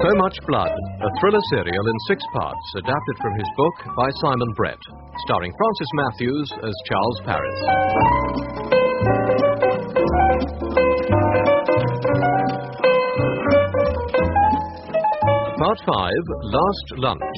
So Much Blood, a thriller serial in 6 parts, adapted from his book by Simon Brett, starring Francis Matthews as Charles Paris. Part 5, Last Lunch.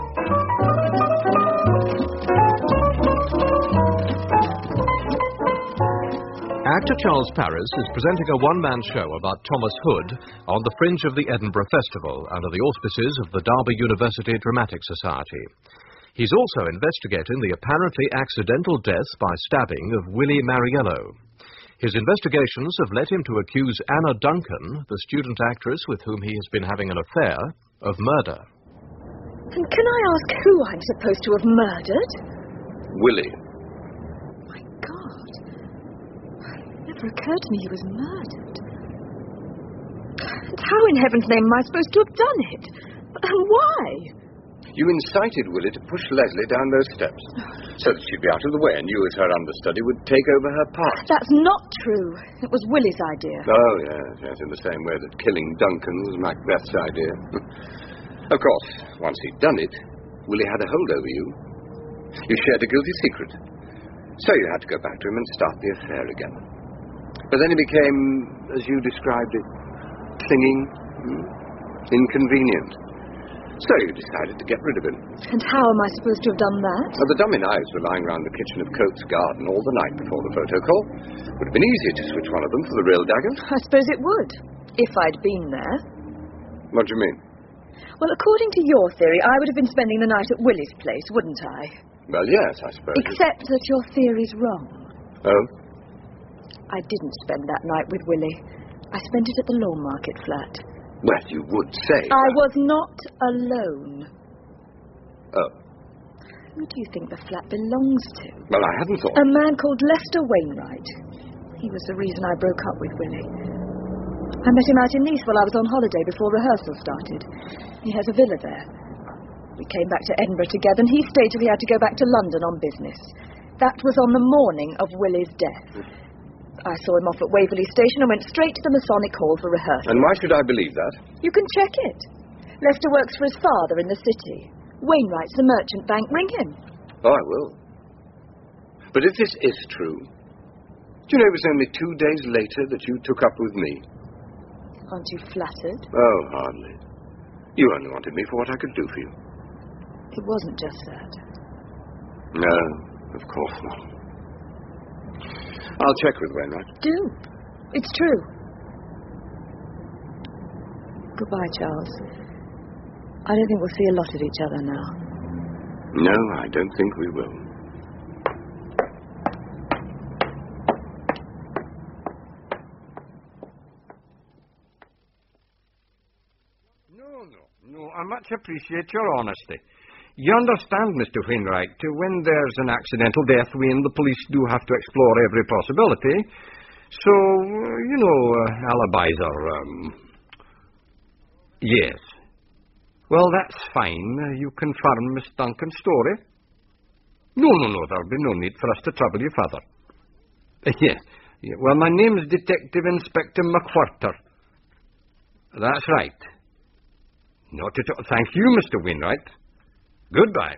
Actor Charles Paris is presenting a one-man show about Thomas Hood on the fringe of the Edinburgh Festival under the auspices of the Derby University Dramatic Society. He's also investigating the apparently accidental death by stabbing of Willie Mariello. His investigations have led him to accuse Anna Duncan, the student actress with whom he has been having an affair, of murder. And can I ask who I'm supposed to have murdered? Willie. My God. It never occurred to me he was murdered. And how in heaven's name am I supposed to have done it? And why? You incited Willie to push Leslie down those steps so that she'd be out of the way and you, as her understudy, would take over her part. That's not true. It was Willie's idea. Oh, yes, in the same way that killing Duncan was Macbeth's idea. Of course, once he'd done it, Willie had a hold over you. You shared a guilty secret. So you had to go back to him and start the affair again. But then he became, as you described it, clinging, inconvenient. So you decided to get rid of him. And how am I supposed to have done that? Well, the dummy knives were lying round the kitchen of Coates' garden all the night before the photo call. Would have been easier to switch one of them for the real dagger. I suppose it would, if I'd been there. What do you mean? Well, according to your theory, I would have been spending the night at Willie's place, wouldn't I? Well, yes, I suppose. Except that your theory's wrong. Oh? I didn't spend that night with Willie. I spent it at the Lawnmarket flat. Well, you would say. I was not alone. Oh. Who do you think the flat belongs to? Well, I hadn't thought. A man called Lester Wainwright. He was the reason I broke up with Willie. I met him out in Nice while I was on holiday before rehearsal started. He has a villa there. We came back to Edinburgh together, and he stated he had to go back to London on business. That was on the morning of Willie's death. I saw him off at Waverley Station and went straight to the Masonic Hall for rehearsal. And why should I believe that? You can check it. Lester works for his father in the city. Wainwright's the merchant bank. Ring him. Oh, I will. But if this is true, do you know it was only 2 days later that you took up with me? Aren't you flattered? Oh, hardly. You only wanted me for what I could do for you. It wasn't just that. No, of course not. I'll check with Wainwright. Do. It's true. Goodbye, Charles. I don't think we'll see a lot of each other now. No, I don't think we will. No, I much appreciate your honesty. You understand, Mr. Wainwright, when there's an accidental death, the police do have to explore every possibility. So, alibis are, Yes. Well, that's fine. You confirm Miss Duncan's story? No, there'll be no need for us to trouble you further. Yes. Well, my name's Detective Inspector McWhirter. That's right. Not at all. Thank you, Mr. Wainwright. Goodbye.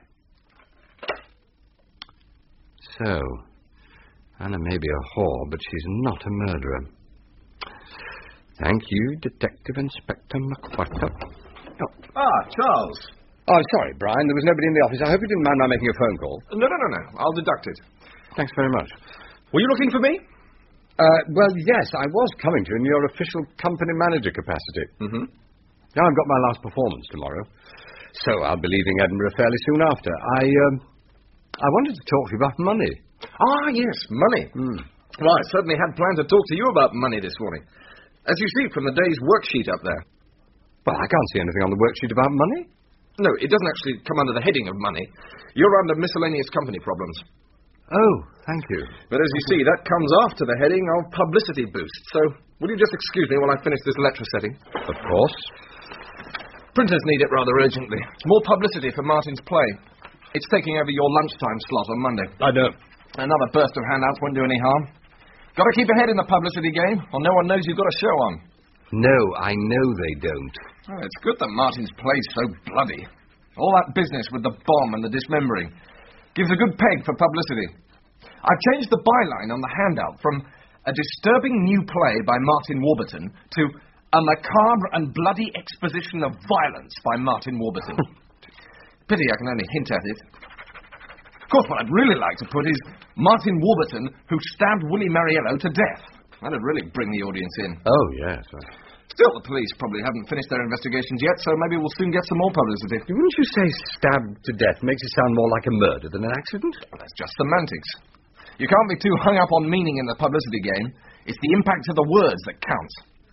So, Anna may be a whore, but she's not a murderer. Thank you, Detective Inspector McWhirter. Oh. Ah, Charles. Oh, I'm sorry, Brian. There was nobody in the office. I hope you didn't mind my making a phone call. No. I'll deduct it. Thanks very much. Were you looking for me? Well, yes, I was coming to in your official company manager capacity. Mm-hmm. Now I've got my last performance tomorrow, so I'll be leaving Edinburgh fairly soon after. I wanted to talk to you about money. Ah, yes, money. Well, I certainly had planned to talk to you about money this morning. As you see from the day's worksheet up there. Well, I can't see anything on the worksheet about money. No, it doesn't actually come under the heading of money. You're under miscellaneous company problems. Oh, thank you. But as you see, that comes after the heading of publicity boost. So, will you just excuse me while I finish this letter setting? Of course. Printers need it rather urgently. More publicity for Martin's play. It's taking over your lunchtime slot on Monday. I know. Another burst of handouts won't do any harm. Got to keep ahead in the publicity game, or no one knows you've got a show on. No, I know they don't. Oh, it's good that Martin's play's so bloody. All that business with the bomb and the dismembering gives a good peg for publicity. I've changed the byline on the handout from a disturbing new play by Martin Warburton to a macabre and bloody exposition of violence by Martin Warburton. Pity I can only hint at it. Of course, what I'd really like to put is Martin Warburton, who stabbed Willie Mariello to death. That'd really bring the audience in. Oh, yes. Still, the police probably haven't finished their investigations yet, so maybe we'll soon get some more publicity. Wouldn't you say stabbed to death makes it sound more like a murder than an accident? Well, that's just semantics. You can't be too hung up on meaning in the publicity game. It's the impact of the words that counts.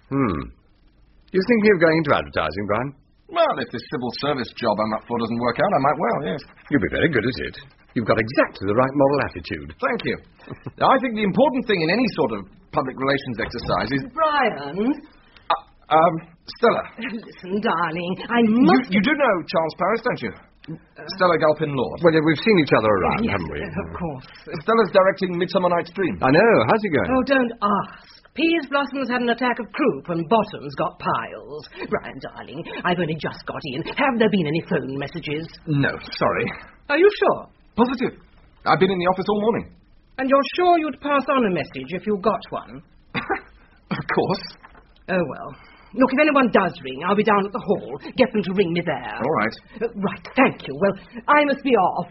You're thinking of going into advertising, Brian? Well, if this civil service job I'm up for doesn't work out, I might well, yes. You'll be very good at it. You've got exactly the right moral attitude. Thank you. Now, I think the important thing in any sort of public relations exercise is... Brian? Stella. Listen, darling, I must... You do know Charles Paris, don't you? Stella Galpin-Lord. Well, we've seen each other around, yes, haven't we? Of course. Stella's directing Midsummer Night's Dream. I know. How's it going? Oh, don't ask. Peas Blossoms had an attack of croup and Bottoms got piles. Brian, darling, I've only just got in. Have there been any phone messages? No, sorry. Are you sure? Positive. I've been in the office all morning. And you're sure you'd pass on a message if you got one? Of course. Oh, well. Look, if anyone does ring, I'll be down at the hall. Get them to ring me there. All right. Right, thank you. Well, I must be off.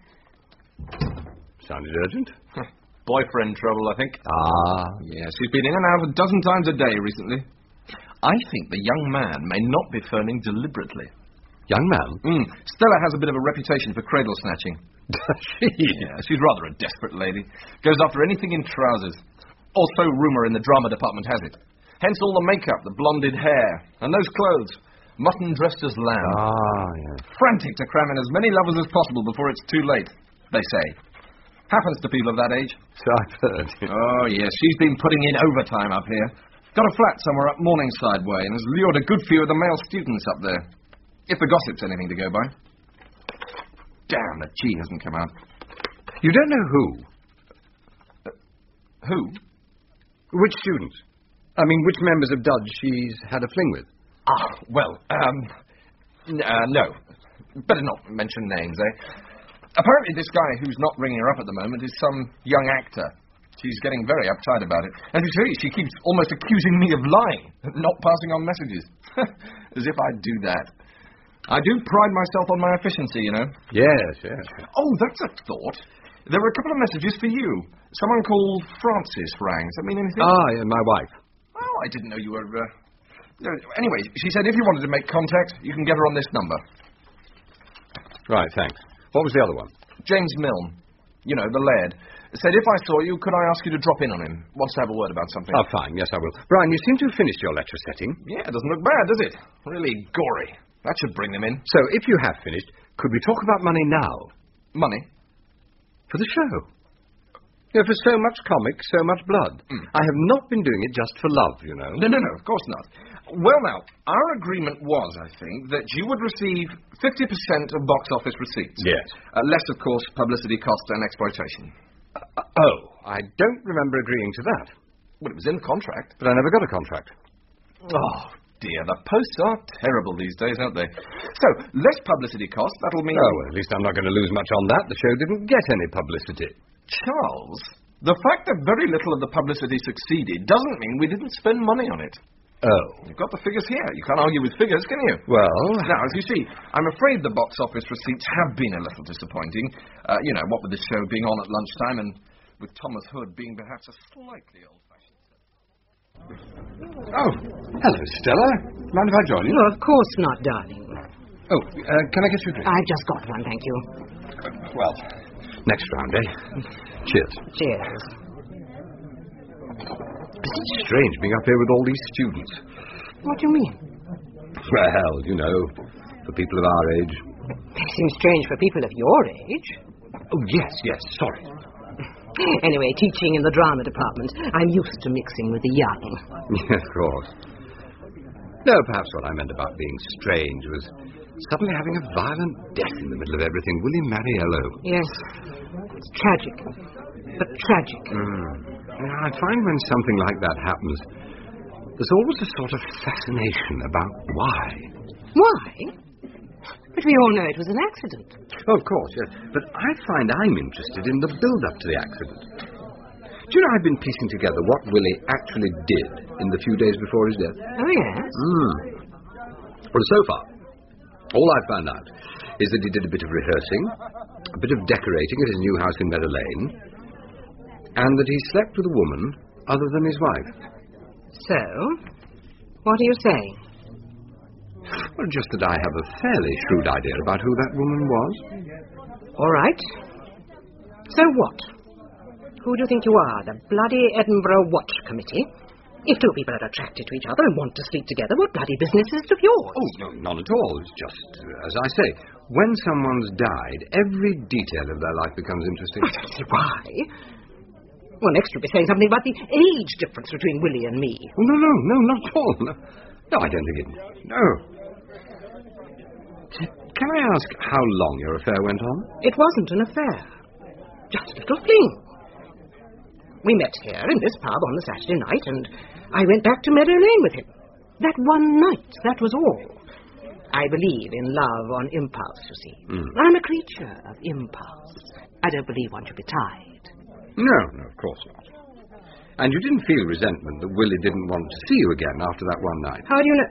Sounded urgent. Boyfriend trouble, I think. Ah. Yes, she's been in and out a dozen times a day recently. I think the young man may not be phoning deliberately. Young man? Stella has a bit of a reputation for cradle snatching. Does she? Yeah, she's rather a desperate lady. Goes after anything in trousers. Also, rumour in the drama department has it. Hence all the makeup, the blonded hair, and those clothes. Mutton dressed as lamb. Ah, yes. Frantic to cram in as many lovers as possible before it's too late, they say. Happens to people of that age. So I've heard. Oh, yes, she's been putting in overtime up here. Got a flat somewhere up Morningside way and has lured a good few of the male students up there. If the gossip's anything to go by. Damn, the G hasn't come out. You don't know who? Who? Which students? I mean, which members of Dudge she's had a fling with? No. Better not mention names, eh? Apparently this guy who's not ringing her up at the moment is some young actor. She's getting very uptight about it. And you see, she keeps almost accusing me of lying, not passing on messages. As if I'd do that. I do pride myself on my efficiency, you know. Yes. Oh, that's a thought. There were a couple of messages for you. Someone called Francis rang. Does that mean anything? Ah, yeah, my wife. Oh, I didn't know you were... Anyway, she said if you wanted to make contact, you can get her on this number. Right, thanks. What was the other one? James Milne. You know, the laird. Said if I saw you, could I ask you to drop in on him? Wants to have a word about something. Oh, fine. Yes, I will. Brian, you seem to have finished your lecture setting. Yeah, it doesn't look bad, does it? Really gory. That should bring them in. So, if you have finished, could we talk about money now? Money? For the show. You know, for so much comic, so much blood. I have not been doing it just for love, you know. No, of course not. Well, now, our agreement was, I think, that you would receive 50% of box office receipts. Yes. Less, of course, publicity costs and exploitation. I don't remember agreeing to that. Well, it was in the contract. But I never got a contract. Oh, dear, the posts are terrible these days, aren't they? So, less publicity costs, that'll mean... Oh, well, at least I'm not going to lose much on that. The show didn't get any publicity. Charles, the fact that very little of the publicity succeeded doesn't mean we didn't spend money on it. Oh. You've got the figures here. You can't argue with figures, can you? Well... Now, as you see, I'm afraid the box office receipts have been a little disappointing. What with the show being on at lunchtime and with Thomas Hood being perhaps a slightly old-fashioned... Oh, hello, Stella. Mind if I join you? No, of course not, darling. Oh, can I get you a drink? I've just got one, thank you. Well, next round, eh? Cheers. Cheers. It's strange being up here with all these students. What do you mean? Well, you know, for people of our age. It seems strange for people of your age. Oh, yes, sorry. Anyway, teaching in the drama department, I'm used to mixing with the young. Yes, of course. No, perhaps what I meant about being strange was suddenly having a violent death in the middle of everything. Willie Mariello. Yes. It's tragic. But tragic. I find when something like that happens, there's always a sort of fascination about why. Why? But we all know it was an accident. Oh, of course, yes. But I find I'm interested in the build-up to the accident. Do you know, I've been piecing together what Willie actually did in the few days before his death. Oh, yes? Well, so far, all I've found out is that he did a bit of rehearsing, a bit of decorating at his new house in Meadow Lane, and that he slept with a woman other than his wife. So, what are you saying? Well, just that I have a fairly shrewd idea about who that woman was. All right. So what? Who do you think you are, the bloody Edinburgh Watch Committee? If two people are attracted to each other and want to sleep together, what bloody business is it of yours? Oh, no, not at all. It's just, as I say, when someone's died, every detail of their life becomes interesting. I don't see why. Well, next you'll be saying something about the age difference between Willie and me. Oh, no, not at all. No, I don't think it... No. Can I ask how long your affair went on? It wasn't an affair. Just a little fling. We met here in this pub on the Saturday night, and I went back to Meadow Lane with him. That one night, that was all. I believe in love on impulse, you see. I'm a creature of impulse. I don't believe one should be tied. No, of course not. And you didn't feel resentment that Willie didn't want to see you again after that one night? How do you know?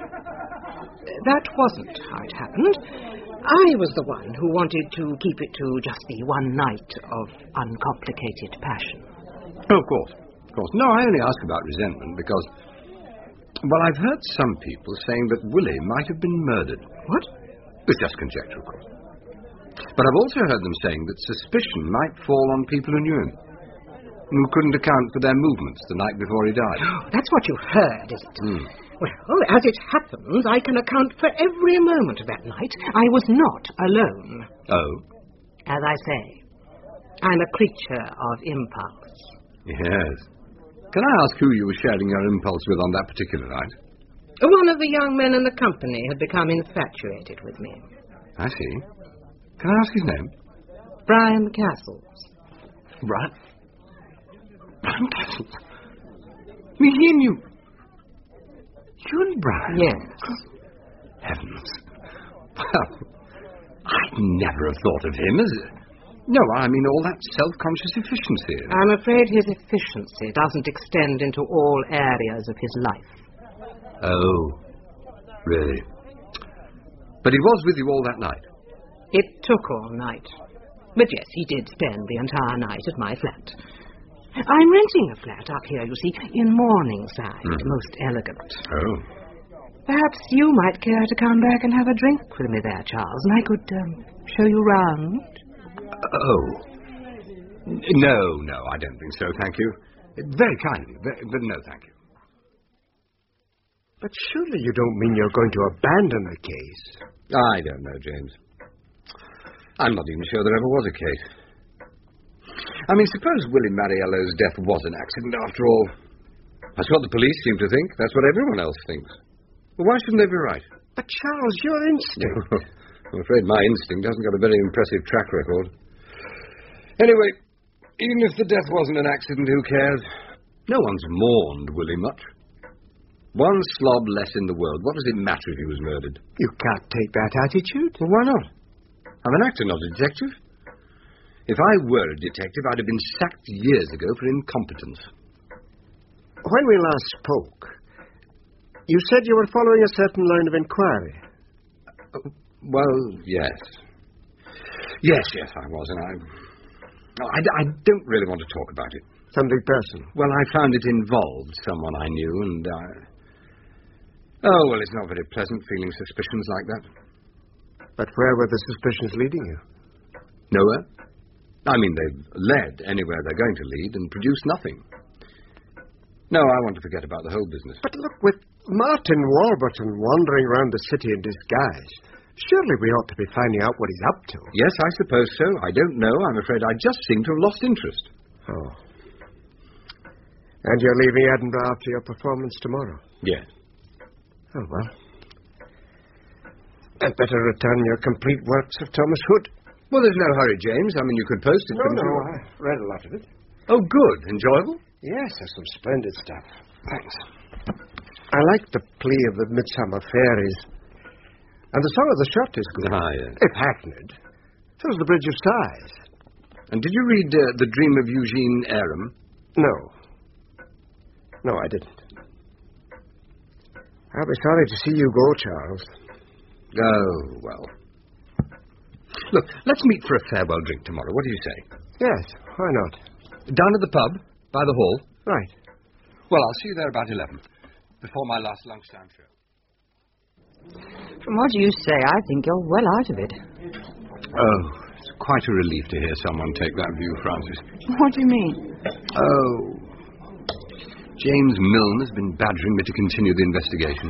That wasn't how it happened. I was the one who wanted to keep it to just the one night of uncomplicated passion. Oh, of course. No, I only ask about resentment because... Well, I've heard some people saying that Willie might have been murdered. What? It's just conjecture, of course. But I've also heard them saying that suspicion might fall on people who knew him, who couldn't account for their movements the night before he died. Oh, that's what you heard, is it? Well, as it happens, I can account for every moment of that night. I was not alone. Oh? As I say, I'm a creature of impulse. Yes. Can I ask who you were sharing your impulse with on that particular night? One of the young men in the company had become infatuated with me. I see. Can I ask his name? Brian Castles. Brian Castles? Me and you? You and Brian? Yes. Heavens. Well, I'd never have thought of him as... No, I mean all that self-conscious efficiency. I'm afraid his efficiency doesn't extend into all areas of his life. Oh, really? But he was with you all that night? It took all night. But yes, he did spend the entire night at my flat. I'm renting a flat up here, you see, in Morningside. Most elegant. Oh. Perhaps you might care to come back and have a drink with me there, Charles, and I could show you round. Oh. No, I don't think so, thank you. Very kindly, but no, thank you. But surely you don't mean you're going to abandon the case? I don't know, James. I'm not even sure there ever was a case. I mean, suppose Willie Mariello's death was an accident after all. That's what the police seem to think. That's what everyone else thinks. Well, why shouldn't they be right? But, Charles, your instinct... I'm afraid my instinct hasn't got a very impressive track record. Anyway, even if the death wasn't an accident, who cares? No one's mourned Willie much. One slob less in the world. What does it matter if he was murdered? You can't take that attitude. Well, why not? I'm an actor, not a detective. If I were a detective, I'd have been sacked years ago for incompetence. When we last spoke, you said you were following a certain line of inquiry. Well, yes. Yes, I was, and I don't really want to talk about it. Something personal? Well, I found it involved someone I knew, and Oh, well, it's not very pleasant feeling suspicions like that. But where were the suspicions leading you? Nowhere. I mean, they've led anywhere they're going to lead and produced nothing. No, I want to forget about the whole business. But look, with Martin Warburton wandering around the city in disguise, surely we ought to be finding out what he's up to. Yes, I suppose so. I don't know. I'm afraid I just seem to have lost interest. Oh. And you're leaving Edinburgh after your performance tomorrow? Yes. Oh, well. I'd better return your complete works of Thomas Hood. Well, there's no hurry, James. I mean, you could post it. No, I read a lot of it. Oh, good. Enjoyable? Yes, there's some splendid stuff. Thanks. I like the plea of the Midsummer Fairies. And the Song of the Shot is good. Ah, yes. If hackneyed. So's the Bridge of Sighs. And did you read The Dream of Eugene Aram? No. No, I didn't. I'll be sorry to see you go, Charles. Oh, well. Look, let's meet for a farewell drink tomorrow. What do you say? Yes, why not? Down at the pub, by the hall. Right. Well, I'll see you there about 11, before my last lunchtime show. From what you say, I think you're well out of it. Oh, it's quite a relief to hear someone take that view, Francis. What do you mean? Oh, James Milne has been badgering me to continue the investigation.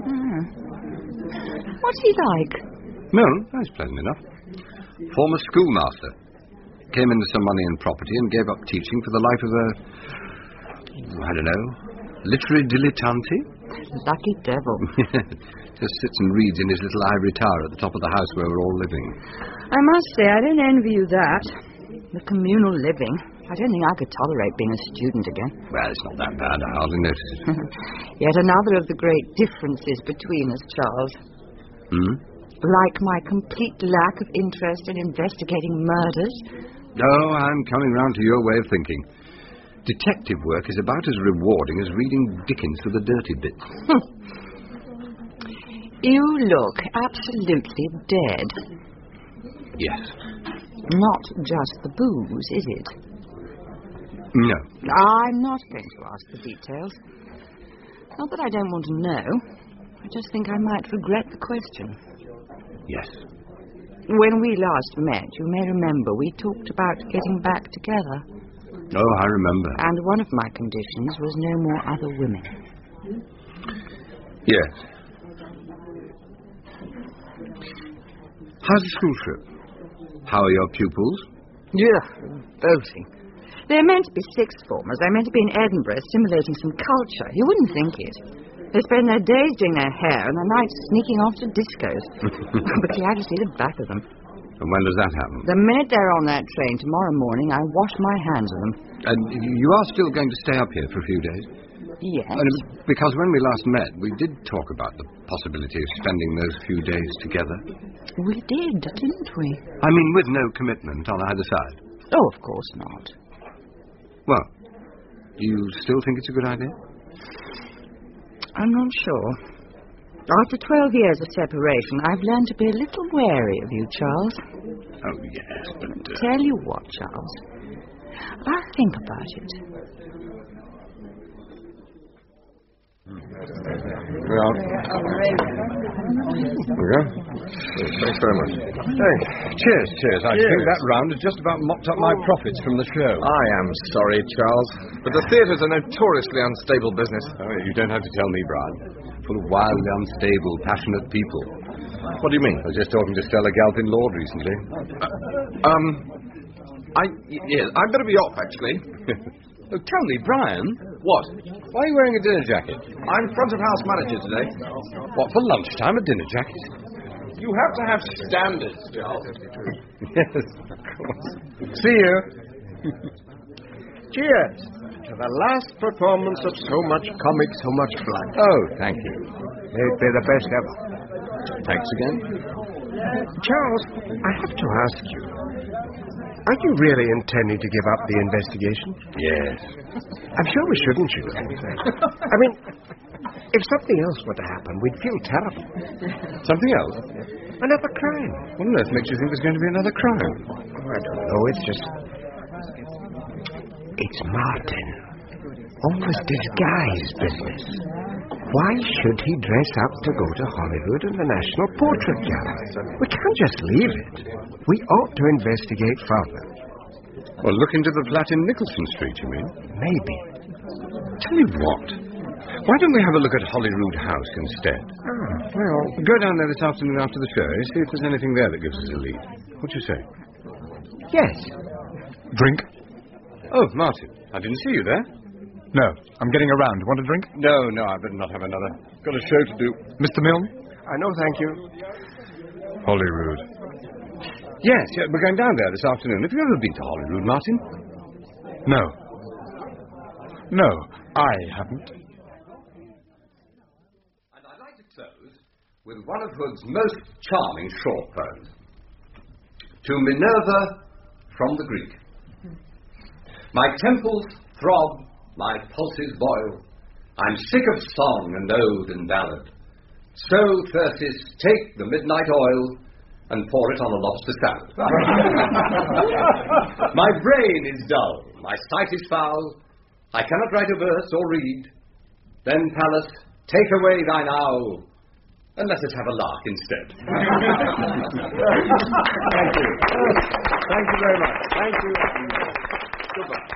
What's he like? Milne? Oh, he's pleasant enough. Former schoolmaster. Came into some money and property and gave up teaching for the life of a, I don't know, literary dilettante? Lucky devil. Just sits and reads in his little ivory tower at the top of the house where we're all living. I must say, I don't envy you that. The communal living. I don't think I could tolerate being a student again. Well, it's not that bad. I hardly noticed it. Yet another of the great differences between us, Charles. Like my complete lack of interest in investigating murders. Oh, I'm coming round to your way of thinking. Detective work is about as rewarding as reading Dickens for the dirty bits. You look absolutely dead. Yes. Not just the booze, is it? No. I'm not going to ask the details. Not that I don't want to know. I just think I might regret the question. Yes. When we last met, you may remember, we talked about getting back together. Oh, I remember. And one of my conditions was no more other women. Yes. How's the school trip? How are your pupils? Yeah, boating. They're meant to be sixth formers. They're meant to be in Edinburgh stimulating some culture. You wouldn't think it. They spend their days doing their hair and their nights sneaking off to discos. I'll be glad to see the back of them. And when does that happen? The minute they're on that train tomorrow morning, I wash my hands of them. And you are still going to stay up here for a few days? Yes. Because when we last met, we did talk about the possibility of spending those few days together. We did, didn't we? I mean, with no commitment on either side. Oh, of course not. Well, do you still think it's a good idea? I'm not sure. After 12 years of separation, I've learned to be a little wary of you, Charles. Oh, yes, but... Tell you what, Charles. I'll think about it. Well, thanks very much. Thanks. Cheers. I think that round has just about mopped up my profits from the show. I am sorry, Charles, but the theatre's a notoriously unstable business. Oh, you don't have to tell me, Brian. Full of wildly unstable, passionate people. What do you mean? I was just talking to Stella Galpin Lord recently. Yes, I'd better be off, actually. Oh, tell me, Brian. What? Why are you wearing a dinner jacket? I'm front of house manager today. What, for lunchtime, a dinner jacket? You have to have standards, Charles. Yes, of course. See you. Cheers to the last performance of So Much Comic, So Much Blood. Oh, thank you. May it be the best ever. Thanks again. Charles, I have to ask you, are you really intending to give up the investigation? Yes. I'm sure we shouldn't, you know. I mean, if something else were to happen, we'd feel terrible. Something else? Another crime. What on earth makes you think there's going to be another crime? Oh, I don't know. It's just... It's Martin. All this disguise business. Why should he dress up to go to Hollywood and the National Portrait Gallery? We can't just leave it. We ought to investigate further. Well, look into the flat in Nicholson Street, you mean? Maybe. Tell you what. Why don't we have a look at Holyrood House instead? Well... Go down there this afternoon after the show, see if there's anything there that gives us a lead. What do you say? Yes. Drink? Oh, Martin, I didn't see you there. No, I'm getting around. Want a drink? No, I better not have another. Got a show to do. Mr. Milne? No, thank you. Holyrood. Yes, we're going down there this afternoon. Have you ever been to Holyrood, Martin? No. No, I haven't. close with one of Hood's most charming short poems. To Minerva from the Greek. My temples throb, my pulses boil. I'm sick of song and ode and ballad. So, Thersis, take the midnight oil and pour it on a lobster salad. My brain is dull, my sight is foul. I cannot write a verse or read. Then, Pallas, take away thine owl, and let us have a lark instead. Thank you. Thank you very much. Thank you. Goodbye.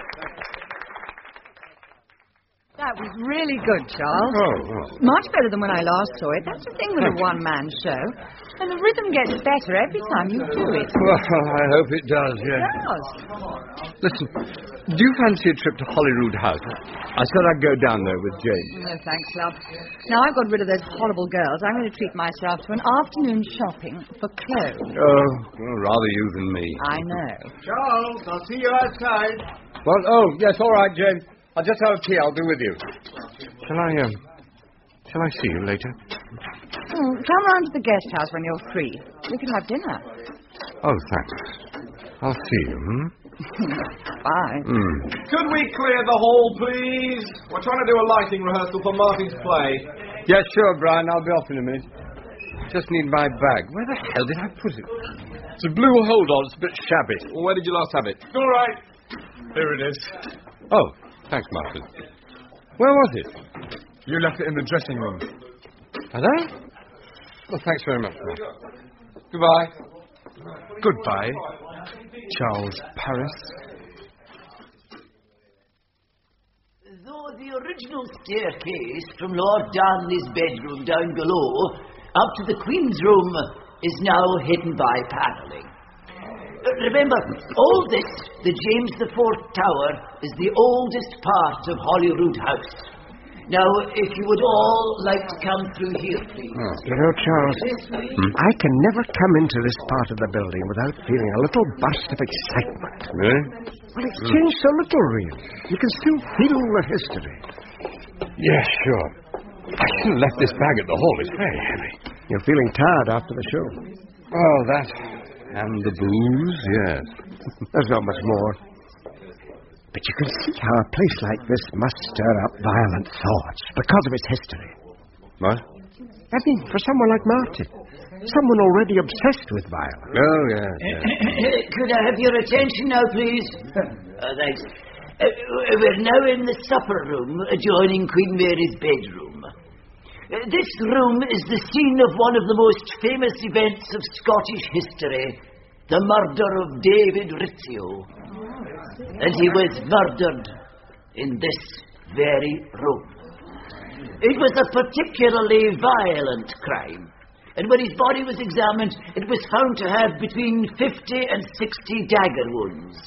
That was really good, Charles. Oh. Much better than when I last saw it. That's the thing with a one-man show. And the rhythm gets better every time you do it. Well, I hope it does, yes. It does. Listen, do you fancy a trip to Holyrood House? I said I'd go down there with Jane. No, thanks, love. Now I've got rid of those horrible girls, I'm going to treat myself to an afternoon shopping for clothes. Oh, well, rather you than me. I know. Charles, I'll see you outside. Well, oh, yes, all right, Jane. I'll just have a tea. I'll be with you. Shall I see you later? Come round to the guest house when you're free. We can have dinner. Oh, thanks. I'll see you, Bye. Could we clear the hall, please? We're trying to do a lighting rehearsal for Martin's play. Yes, sure, Brian. I'll be off in a minute. Just need my bag. Where the hell did I put it? It's a blue hold-on. It's a bit shabby. Well, where did you last have it? All right. Here it is. Oh, thanks, Martin. Where was it? You left it in the dressing room. Had I? Well, thanks very much, Martin. Goodbye. Goodbye, Charles Paris. Though the original staircase from Lord Darnley's bedroom down below up to the Queen's room is now hidden by panelling. Remember, all this, the James IV Tower, is the oldest part of Holyrood House. Now, if you would all like to come through here, please. You know, Charles, I can never come into this part of the building without feeling a little burst of excitement. Really? Well, it's changed so little, really. You can still feel the history. Yes, sure. I should have left this bag at the hall. It's very heavy. You're feeling tired after the show. Oh, that and the booze, yes. There's not much more. But you can see how a place like this must stir up violent thoughts because of its history. What? I mean, for someone like Martin, someone already obsessed with violence. Oh, yes. Could I have your attention now, please? Thanks. We're now in the supper room adjoining Queen Mary's bedroom. This room is the scene of one of the most famous events of Scottish history, the murder of David Rizzio. And he was murdered in this very room. It was a particularly violent crime, and when his body was examined, it was found to have between 50 and 60 dagger wounds.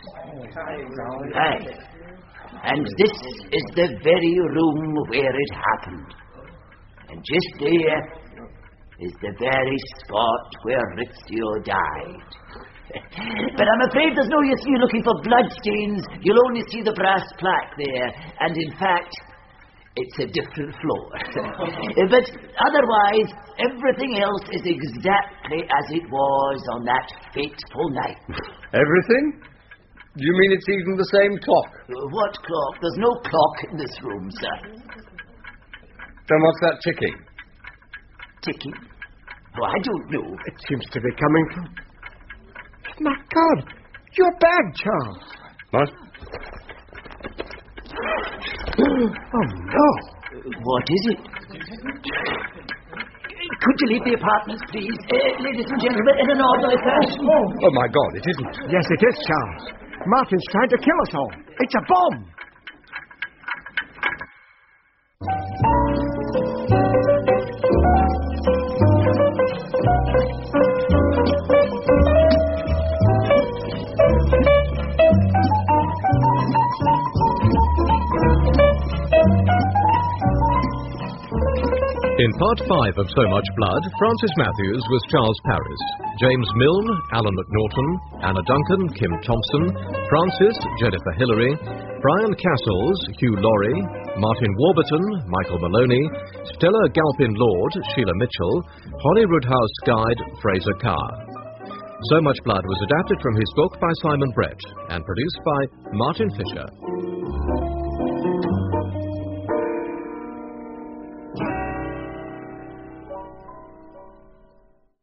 Aye. And this is the very room where it happened. And just there is the very spot where Rizzio died. But I'm afraid there's no use you looking for bloodstains. You'll only see the brass plaque there. And in fact, it's a different floor. But otherwise, everything else is exactly as it was on that fateful night. Everything? Do you mean it's even the same clock? What clock? There's no clock in this room, sir. Then what's that ticking? Ticking? Oh, I don't know. It seems to be coming from... My God! Your bag, Charles! What? Oh, no! What is it? Could you leave the apartments, please? Ladies and gentlemen, in an orderly fashion. Oh, my God, it isn't. Yes, it is, Charles. Martin's trying to kill us all. It's a bomb! In Part 5 of So Much Blood, Francis Matthews was Charles Paris, James Milne, Alan McNaughton, Anna Duncan, Kim Thompson, Francis, Jennifer Hillary, Brian Castles, Hugh Laurie, Martin Warburton, Michael Maloney, Stella Galpin-Lord, Sheila Mitchell, Holly Roodhouse Guide, Fraser Carr. So Much Blood was adapted from his book by Simon Brett and produced by Martin Fisher.